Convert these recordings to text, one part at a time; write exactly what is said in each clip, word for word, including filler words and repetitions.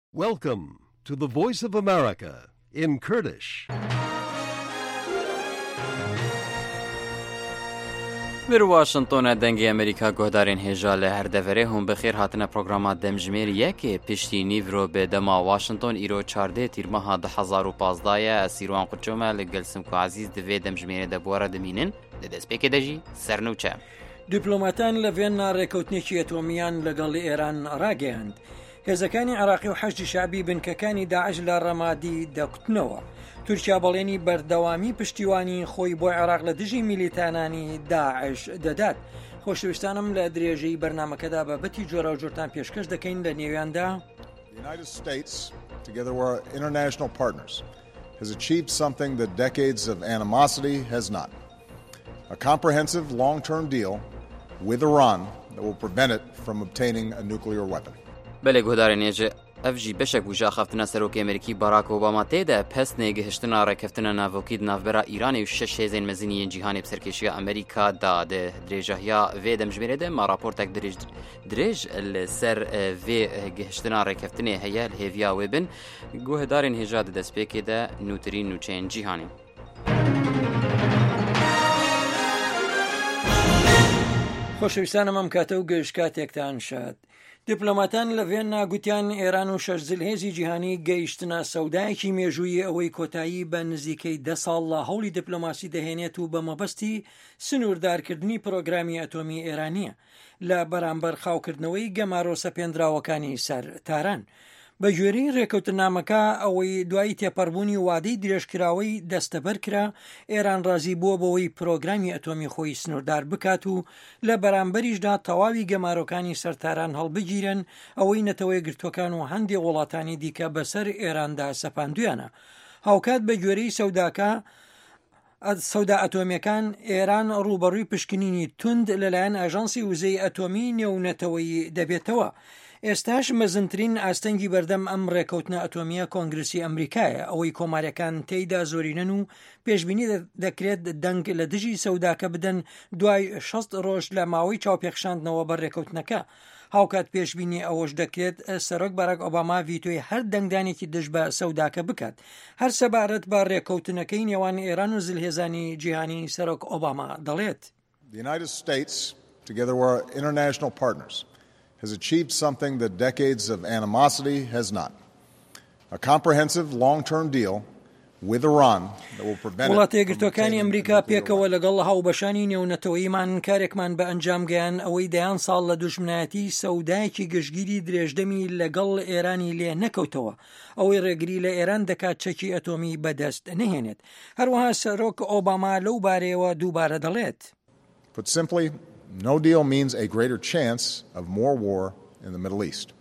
Welcome to the Voice of America in Kurdish. بر واشنطن دنگی امریکا گهدارین هجا لهر دوره هم بخیر هاتنه پروگرامات دمجمیر یک پشتی نیورو به دما واشنطن ایرو چارده تیر ماه ده هزار و پازدایه اسیروان قچومه لگل سمکو عزیز دوی دمجمیر دبواره دمینن دست پیک دجی سرنوچه دیپلۆماتان لە ڤێننا ڕێکەوتنێکی ئەتۆمیان لەگەڵ ئێران ڕاگەیاند. هێزەکانی عێراقی و حەشدی شعبی بنکەکانی داعش لە ڕەمادی دەکوتنەوە. تورکیا بەڵێنی بەردەوامی پشتیوانی خۆی بۆ عێراق لە دژی میلیتانانی داعش دەدات. خۆشەویستانم لە درێژەی بەرنامەکەدا بەبەتی جۆرە و جۆرتان پێشکەش دەکەین لە نێویاندا. The United States, together with our international partners, has achieved something that decades of animosity has not. A comprehensive long-term deal with Iran that will prevent it from obtaining a nuclear weapon. بله گهدارین هجا افجی بشک وجا خفتنا سروک امریکی باراک اوباما تیده پس نگهشتنا رکفتنا ناوکید نافبرا ایرانی و شش هزین مزینی جیهانی بسرکشی امریکا داده دریجهیا و دمجمیره ده ما راپورتک دریج دریج لسر و گهشتنا رکفتنه هیا الهیویا وبن گهدارین هجا دست پیکی ده نوترین نوچین جیهانی. خۆشەویستانم ئەم کاتە و گەشت کاتێکتان شاد. دیپلۆماتان لە ڤێننا گوتیان ئێران و شەش زلهێزی جیهانی گەیشتنە سەودایەکی مێژووی ئەوەی کۆتایی بە نزیکەی دە ساڵ لە هەوڵی دیپلۆماسی دەهێنێت و بە مەبەستی سنووردارکردنی پرۆگرامی ئەتۆمی ئێرانیە لە بەرامبەر خاوکردنەوەی گەمارۆ سەپێنراوەکانی سەر تاران. بە گوێرەی ڕێکەوتنامەکە ئەوەی دوای تێپەڕبوونی وادەی درێژکراوەی دەستەبەر کرا ئێران ڕازی بووە بەوەی پرۆگرامی ئەتۆمی خۆی سنووردار بکات و لە بەرامبەریشدا تەواوی گەمارۆکانی سەرتاران هەڵبگیرن ئەوەی نەتەوەی گرتوەکان و هەندێک وڵاتانی دیکە بەسەر ئێراندا سەپاندویانە. هاوکات بە گوێرەی سەوداکە سەودا ئەتۆمیەکان ئێران ڕوبەڕووی پشکنینی توند لەلایەن ئاژانسی وزەی ئەتۆمی نێونەتەوەی دەبێتەوە. ئێستاش مەزنترین ئاستەنگی بەردەم ئەم ڕێکەوتنە ئەتۆمیە کۆنگرسی ئەمریکایە ئەوەی کۆماریەکان تێیدا زۆرینەن و پێشبینی دەکرێت دەنگ لە دژی سەوداکە بدەن دوای شەست ڕۆژ لە ماوەی چاوپێخشاندنەوە بە ڕێکەوتنەکە. هاوکات پێشبینی ئەوەش دەکرێت سەرۆک باراک ئۆباما ڤیتۆی هەر دەنگدانێکی دژ بە سەوداکە بکات هەر سەبارەت بە ڕێکەوتنەکەی نێوان ئێران و زلهێزانی جیهانی سەرۆک ئۆباما دەڵێت. The United States, together with our international partners, has achieved something that decades of animosity has not. A comprehensive long-term deal with Iran that will prevent وڵاتە یەکگرتووەکانی ئەمریکا پێکەوە لەگەڵ هاوبەشانی نێونەتەوەیمان کارێکمان بە ئەنجام گەیان ئەوەی دەیان ساڵ لە دوژمنایەتی سەودایەکی گشتگیری درێژدەمی لەگەڵ ئێرانی لێ نەکەوتەوە ئەوەی ڕێگری لە ئێران دەکات چەکی ئەتۆمی بەدەست نەهێنێت. هەروەها سەرۆک ئۆباما لەو بارەیەوە دووبارە دەڵێت. Put simply, no deal means a greater chance of more war in the Middle East.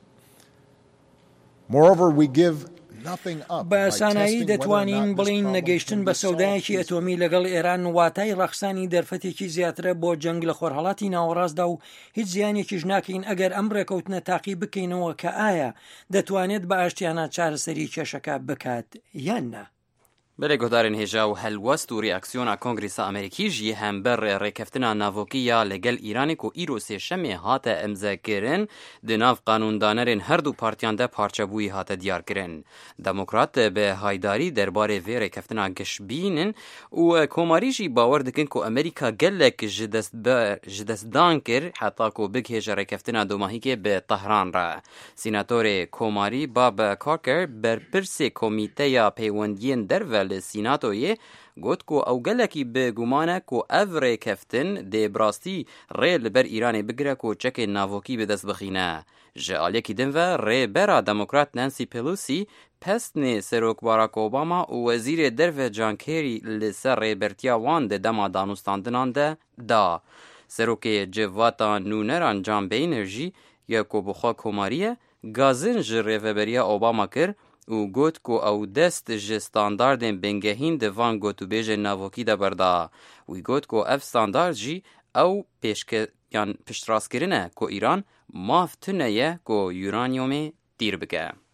Moreover, we give nothing up. بە سانایی دەتوانین بڵین نەگەیشتن بە سەودایەکی ئەتۆمی لەگەڵ ئێران واتای ڕەخسانی دەرفەتێکی زیاترە بۆ جەنگ لە خۆرهەڵاتی ناوەڕاستدا و هیچ زیانێکیش ناکەین ئەگەر ئەم ڕێکەوتنە تاقی بکەینەوە کە ئایا دەتوانێت بە ئاشتیانە چارەسەری کێشەکە بکات یان نا. بله گهدارین هجا و هلوست و ریاکسیون کانگریس امریکی جی هم بر ریکفتنا ناوکیا لگل ایرانی کو ایرو سه شمه هات امضا کرن د ناو قانوندانرین هر دو پارتیان ده پارچبوی هات دیار کرن. دموکرات به هایداری درباره وی ریکفتنا گشبینن و کوماری جی باور دکن کو امریکا گلک جدست با جدست دان کر حتی کو بگ هج ریکفتنا دو ماهی که به طهران را. سیناتور کوماری باب کارکر بر پرس کمیته یا پیوندین در سیناتویه گوت کو او گلکی به گمانه کو او ریکفتن دی براستی ری لبر ایرانی بگره کو چک ناوکی به دست بخینه. جعالی کی دن و ری برا دموکرات نانسی پیلوسی پستن سروک باراک اوباما و وزیر درو جان کری لسر ری برتیا وان ده دما دانوستاندنان ده دا. سروک جواتا نونران جان بینرژی یا کو بخوا کماریه گازن جره و بریا اوباما کر و گوت کو او دست ج ستانداردن بنگهین دوان گوتو بیج ناوکی دا بردا و گوت کو اف ستاندارد جی او پیشک یان پشتراس کرنه کو ایران مافتنه کو یورانیوم دیر بگه.